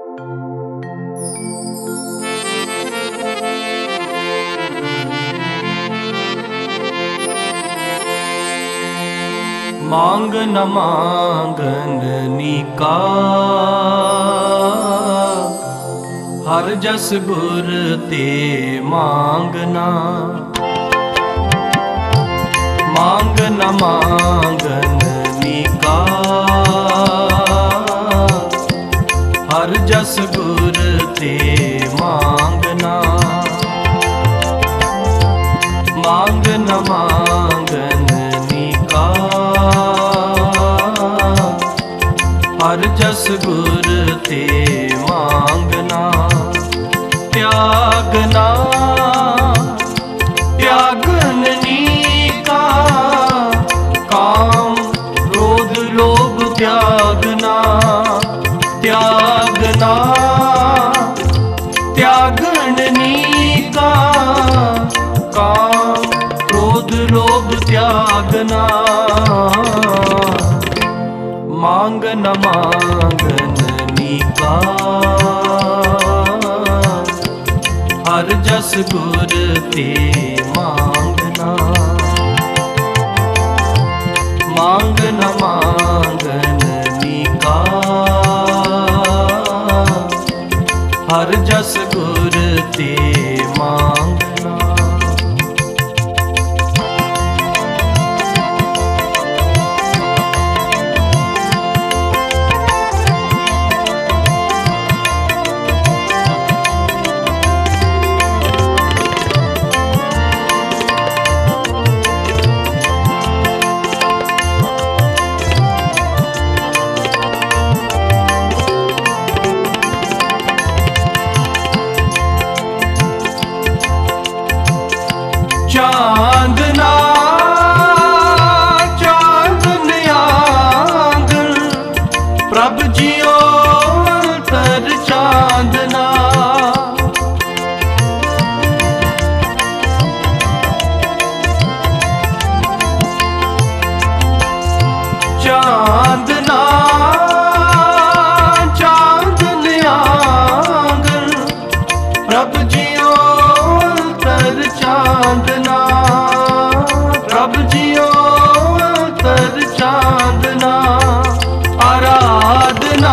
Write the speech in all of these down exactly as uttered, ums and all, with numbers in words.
मांग न मांगन निका, हर जस गुर ते मांगना। मांग न मांगन निका, हर जस गुर ते मांगना। मांग न मांगन निका, हर जस गुर ते मांगना। त्यागना त्यागन नीका, काम क्रोध लोभ त्यागना। त्यागना त्यागन नीका, काम क्रोध लोभ त्यागना। मांग न मांगन निका, हर जस गुर ते मांगना। मांग न मांगन निका, हर जस गुर ते मांगना। चांदना चांदन आंगन, प्रभ जियो अंतर चांदना। चांदना चांदन आंगन, प्रभ जियो अंतर चांदना। प्रभ जियो अंतर चांदना। आराधना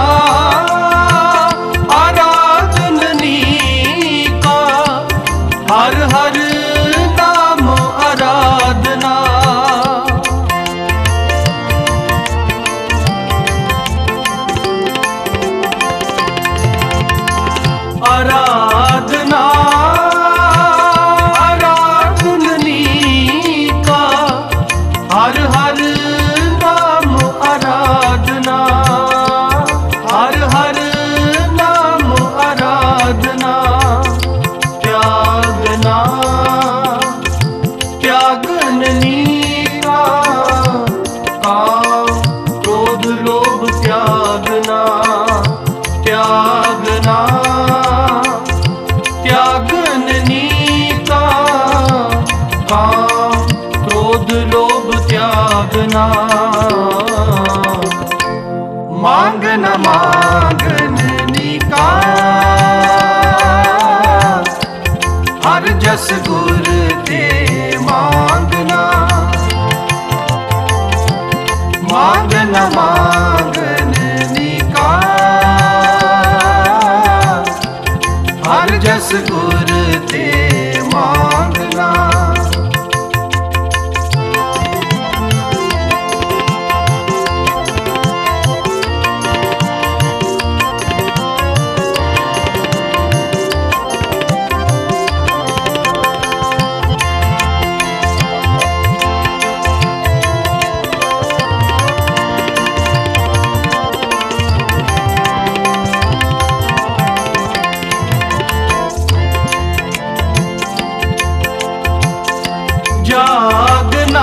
आराधन नीका, हर हर नाम आराधना। आराधना हर हर नाम आराधना। हर हर नाम आराधना। त्यागना त्यागन नीका, काम क्रोध लोभ त्यागना। त्यागना त्यागन नीका, काम क्रोध लोभ त्यागना। मांग न मांगन निका, हर जस गुर ते मांगना। मांग न मांगन निका, हर जस गुर ते मांगना। जागना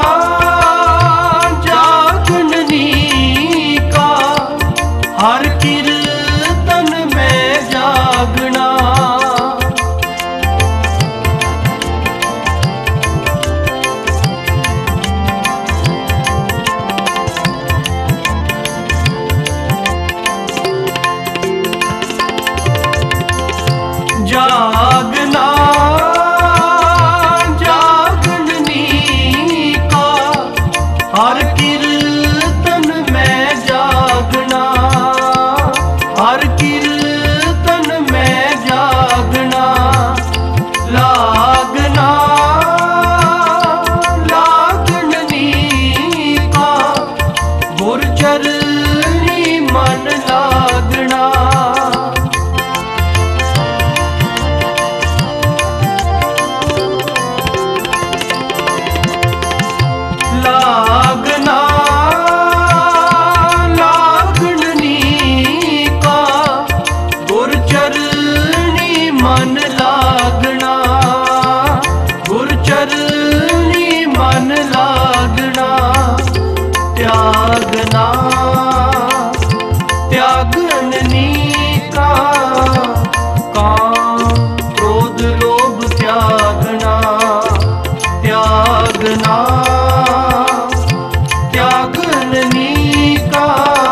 जागन नीका, हर कीर्तन में जागना। चरनी मन लागना। लागना लागनी का गुर चरनी मन लागना। गुर चरनी मन लागना। त्यागना त्यागनी का काम क्रोध लोभ त्यागना। त्यागना त्यागनी का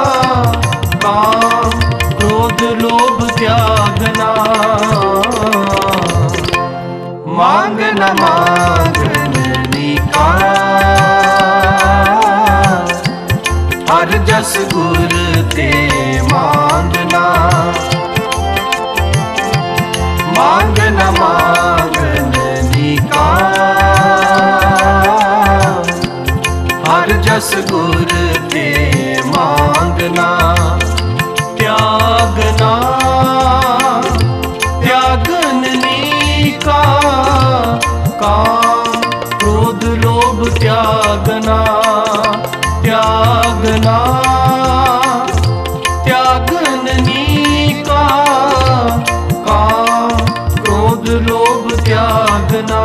काम क्रोध लोभ त्यागना। मांगना मांगनी का हर जस गुर ते मांगना। मांगना मांगनी का हर जस गुर ते मांगना। त्यागना त्यागनी का काम क्रोध लोभ त्यागना। त्यागना त्यागनी का काम क्रोध लोभ त्यागना।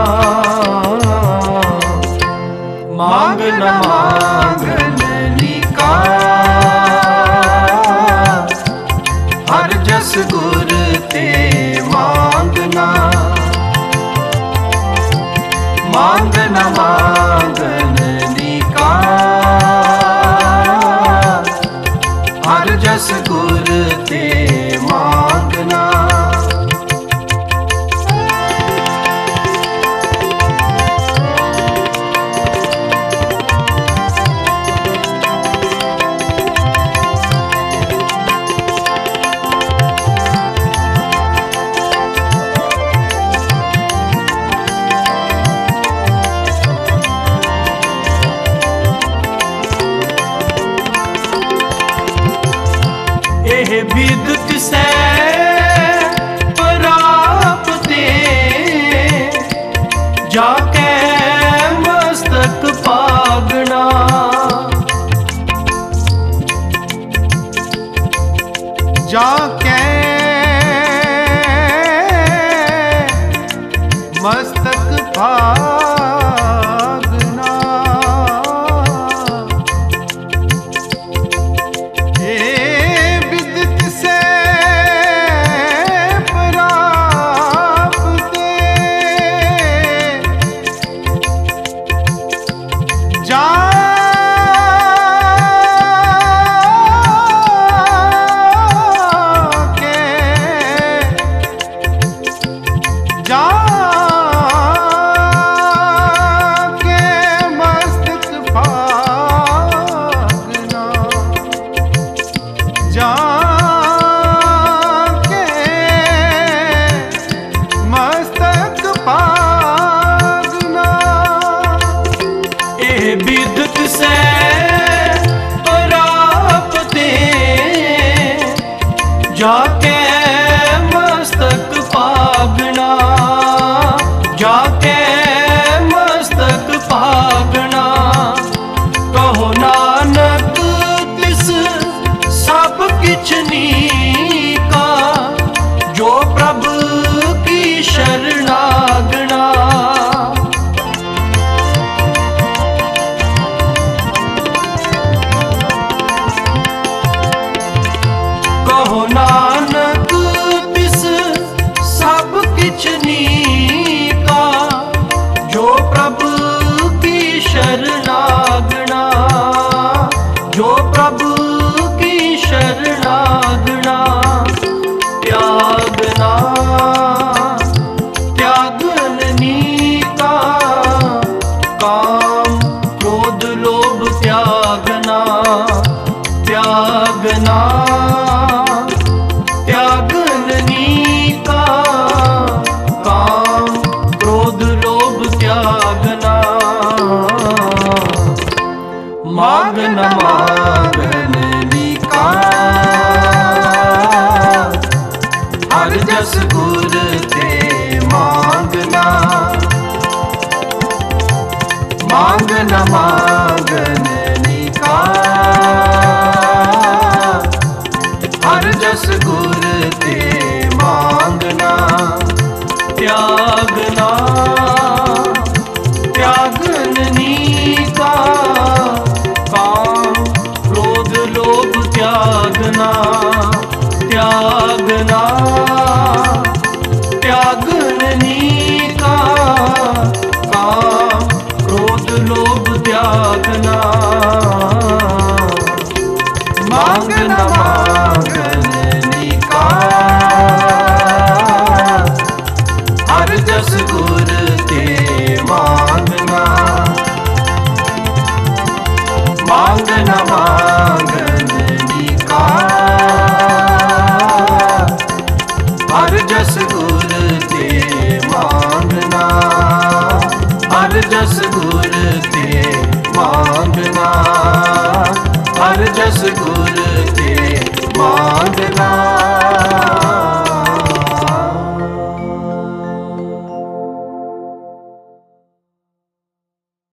मांगना मांगनी का हर जस गुर ते मांगना। मांगना मांगनी का हर जस गुर ते मांगना। एह विद तिसै प्राप्ते जाके मस्तक पागना। जाके मस्तक पागना। विदत से प्राप्ते जाके मस्तक पागना। जाके मस्तक पागना। कहो नानक तिस सब किछ नीका जो प्रभु की शरणागना। नानक तिस सब किछ नीका जो प्रभु की शरणागना। जो प्रभु की शरणागना। त्यागना त्यागनी का काम क्रोध लोभ त्यागना। त्यागना त्यागनी का काम क्रोध लोभ त्यागना। मांगना मांगन जस गुर ते मांगना। त्यागना त्यागनी का काम क्रोध लोभ त्यागना। त्यागना त्यागनी का काम क्रोध लोभ त्यागना। मांगना मांगनी का हर जस गुर ते मांगना। मांगना मांगनी का हर जस गुर ते मांगना। हर जस गुर ते मांगना। हर जस गुर